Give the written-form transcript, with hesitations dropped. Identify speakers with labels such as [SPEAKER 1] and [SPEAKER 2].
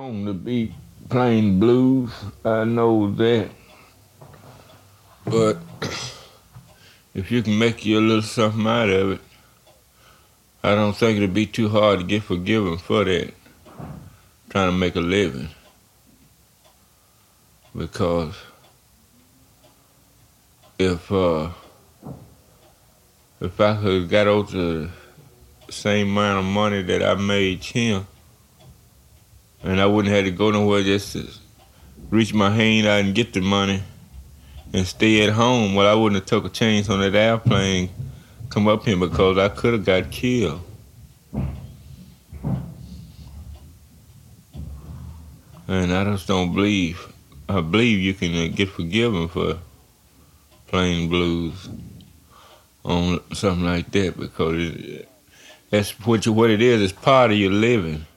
[SPEAKER 1] wrong to be playing blues. I know that. But if you can make you a little something out of it, I don't think it'd be too hard to get forgiven for that, trying to make a living. Because if I could have got over the same amount of money that I made him, and I wouldn't have to go nowhere just to reach my hand out and get the money and stay at home, well, I wouldn't have took a chance on that airplane come up here because I could have got killed. And I just don't believe. I believe you can get forgiven for playing blues on something like that because that's what it is. It's part of your living.